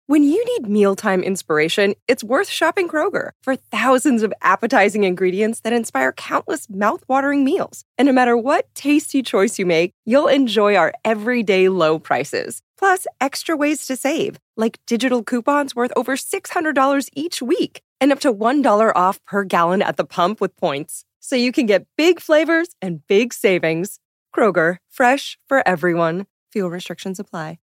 When you need mealtime inspiration, it's worth shopping Kroger for thousands of appetizing ingredients that inspire countless mouth-watering meals. And no matter what tasty choice you make, you'll enjoy our everyday low prices. Plus, extra ways to save, like digital coupons worth over $600 each week and up to $1 off per gallon at the pump with points. So you can get big flavors and big savings. Kroger, fresh for everyone. Fuel restrictions apply.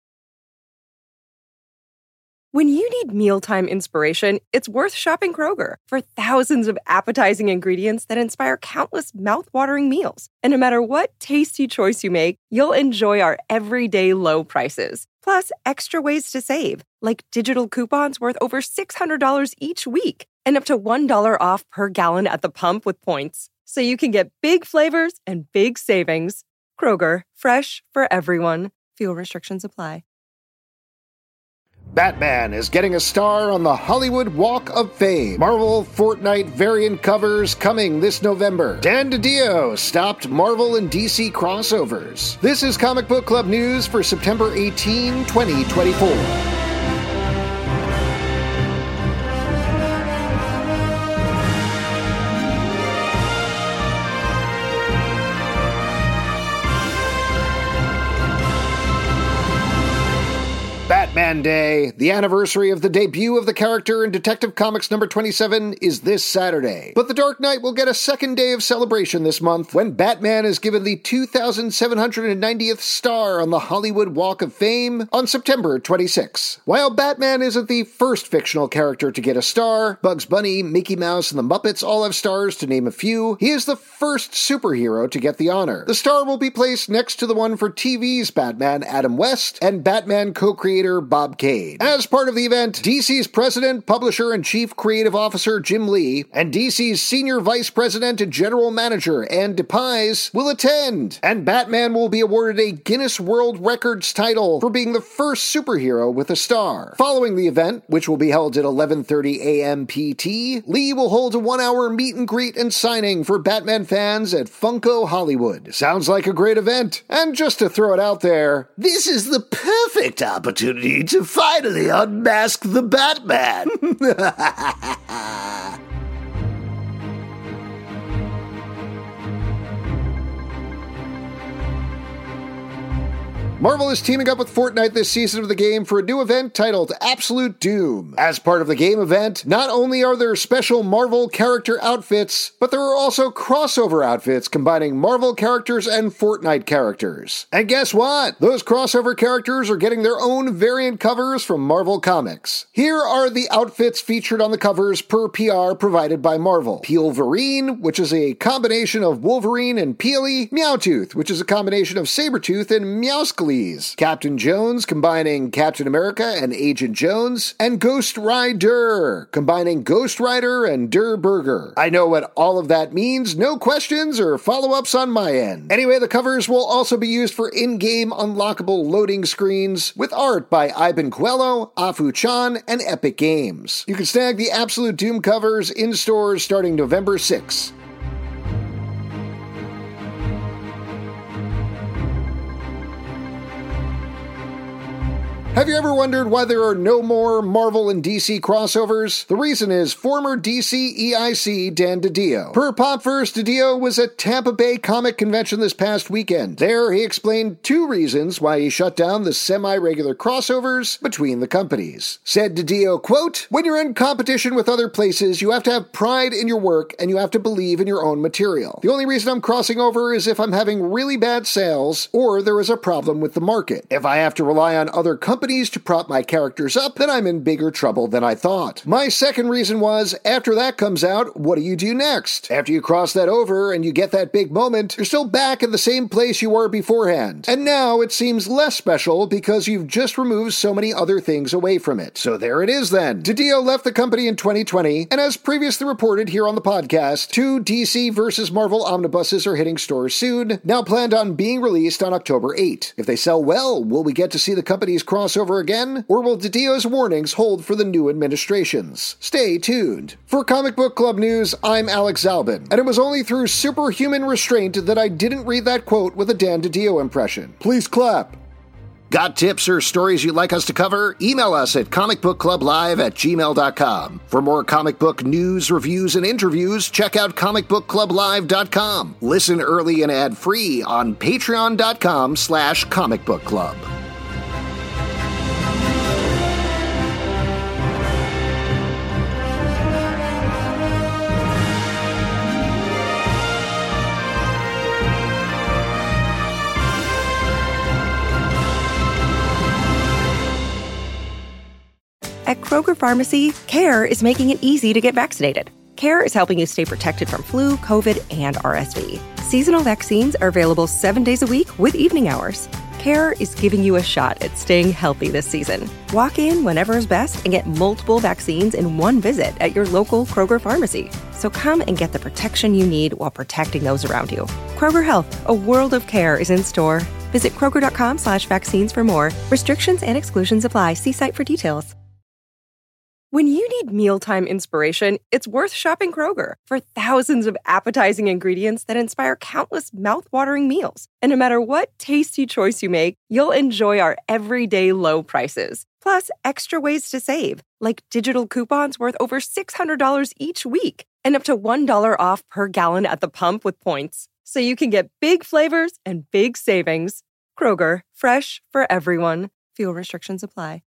When you need mealtime inspiration, it's worth shopping Kroger for thousands of appetizing ingredients that inspire countless mouth-watering meals. And no matter what tasty choice you make, you'll enjoy our everyday low prices. Plus, extra ways to save, like digital coupons worth over $600 each week and up to $1 off per gallon at the pump with points. So you can get big flavors and big savings. Kroger, fresh for everyone. Fuel restrictions apply. Batman is getting a star on the Hollywood Walk of Fame. Marvel Fortnite variant covers coming this November. Dan DiDio stopped Marvel and DC crossovers. This is Comic Book Club news for September 18, 2024. Batman Day, the anniversary of the debut of the character in Detective Comics number 27, is this Saturday. But The Dark Knight will get a second day of celebration this month when Batman is given the 2,790th star on the Hollywood Walk of Fame on September 26. While Batman isn't the first fictional character to get a star, Bugs Bunny, Mickey Mouse, and the Muppets all have stars to name a few, he is the first superhero to get the honor. The star will be placed next to the one for TV's Batman, Adam West, and Batman co-creator Bob Kane. As part of the event, DC's president, publisher, and chief creative officer Jim Lee, and DC's senior vice president and general manager Ann DePies will attend, and Batman will be awarded a Guinness World Records title for being the first superhero with a star. Following the event, which will be held at 11:30 a.m. PT, Lee will hold a 1-hour meet and greet and signing for Batman fans at Funko Hollywood. Sounds like a great event. And just to throw it out there, this is the perfect opportunity to finally unmask the Batman. Marvel is teaming up with Fortnite this season of the game for a new event titled Absolute Doom. As part of the game event, not only are there special Marvel character outfits, but there are also crossover outfits combining Marvel characters and Fortnite characters. And guess what? Those crossover characters are getting their own variant covers from Marvel Comics. Here are the outfits featured on the covers per PR provided by Marvel. Peelverine, which is a combination of Wolverine and Peely. Meowtooth, which is a combination of Sabretooth and Meowscles. Captain Jones, combining Captain America and Agent Jones, and Ghost Rider, combining Ghost Rider and Der Burger. I know what all of that means, no questions or follow-ups on my end. Anyway, the covers will also be used for in-game unlockable loading screens with art by Iban Coelho, Afu Chan, and Epic Games. You can snag the Absolute Doom covers in stores starting November 6. Have you ever wondered why there are no more Marvel and DC crossovers? The reason is former DC EIC Dan DiDio. Per Popverse, DiDio was at Tampa Bay Comic Convention this past weekend. There, he explained 2 reasons why he shut down the semi-regular crossovers between the companies. Said DiDio, quote, "When you're in competition with other places, you have to have pride in your work and you have to believe in your own material. The only reason I'm crossing over is if I'm having really bad sales or there is a problem with the market. If I have to rely on other companies to prop my characters up, then I'm in bigger trouble than I thought. My second reason was, after that comes out, what do you do next? After you cross that over and you get that big moment, you're still back in the same place you were beforehand. And now it seems less special because you've just removed so many other things away from it. So there it is then." DiDio left the company in 2020, and as previously reported here on the podcast, 2 DC vs. Marvel omnibuses are hitting stores soon, now planned on being released on October 8. If they sell well, will we get to see the company's crossover again, or will DiDio's warnings hold for the new administrations? Stay tuned. For Comic Book Club News, I'm Alex Zalbin, and it was only through superhuman restraint that I didn't read that quote with a Dan DiDio impression. Please clap. Got tips or stories you'd like us to cover? Email us at comicbookclublive@gmail.com. For more comic book news, reviews, and interviews, check out comicbookclublive.com. Listen early and ad-free on patreon.com/comicbookclub. At Kroger Pharmacy, CARE is making it easy to get vaccinated. CARE is helping you stay protected from flu, COVID, and RSV. Seasonal vaccines are available 7 days a week with evening hours. CARE is giving you a shot at staying healthy this season. Walk in whenever is best and get multiple vaccines in one visit at your local Kroger Pharmacy. So come and get the protection you need while protecting those around you. Kroger Health, a world of care, is in store. Visit Kroger.com/vaccines for more. Restrictions and exclusions apply. See site for details. When you need mealtime inspiration, it's worth shopping Kroger for thousands of appetizing ingredients that inspire countless mouth-watering meals. And no matter what tasty choice you make, you'll enjoy our everyday low prices. Plus, extra ways to save, like digital coupons worth over $600 each week and up to $1 off per gallon at the pump with points. So you can get big flavors and big savings. Kroger, fresh for everyone. Fuel restrictions apply.